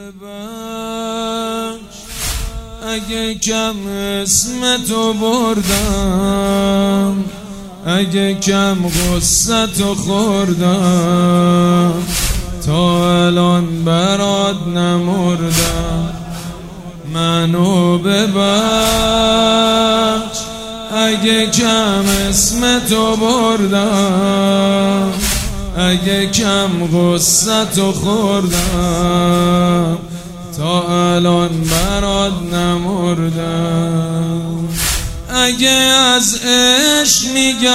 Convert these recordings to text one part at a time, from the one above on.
ببخش اگه کم اسم تو بردم، اگه کم غصه تو خوردم، تا الان برات نمردم. منو ببخش اگه کم اسم تو بردم، اگه کم غصه تو خوردم، تا الان برات نمردم. اگه از عشق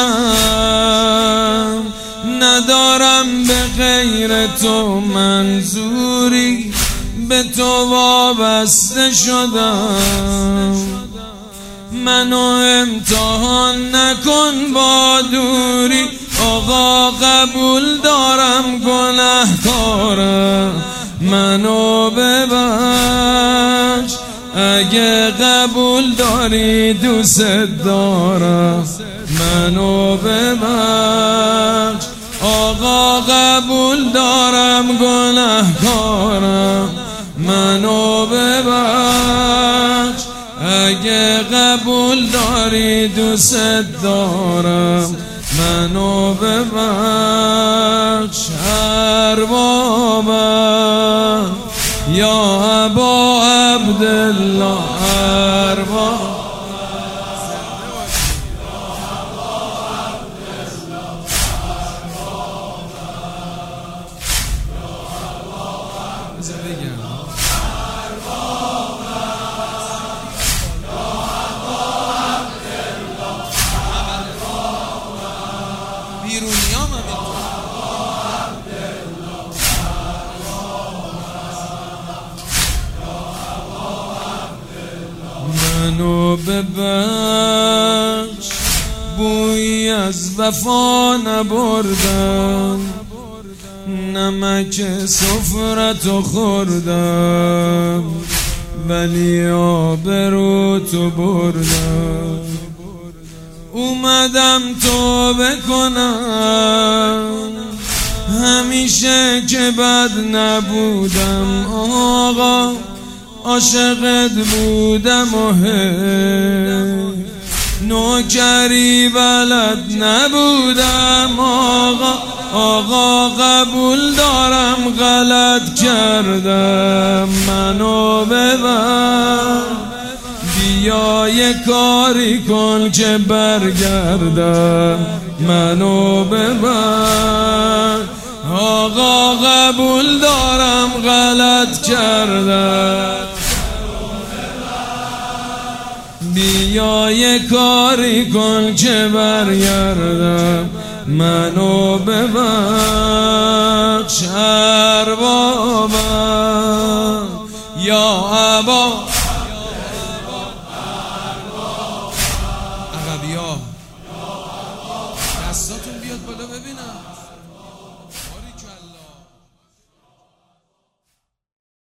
میگم ندارم به غیر تو منظوری، به تو وابسته شدم. منو امتحان نکن با دوری، آقا قبول دارم گنهکارم. منو ببخش اگه قبول داری دوست دارم. منو ببخش آقا قبول دارم گنهکارم. منو ببخش اگه قبول داری دوست دارم. منو ببخش اربابم یا ابا عبدالله، ارباب منو ببخش بویی از وفا نبردم، نمک سفرتو خوردم، ولی آبرو تو بردم. اومدم توبه کنم همیشه که بد نبودم، آقا عاشقت بودم و نوکری بلد نبودم. آقا قبول دارم غلط کردم. منو ببر بیا یه کاری کن که برگردم. منو ببر آقا قبول دارم غلط کردم. بیا یه کاری کن که برگردم. منو ببخش اربابم یا ابا عقبیا، دستاتون بیاد بالا ببینم.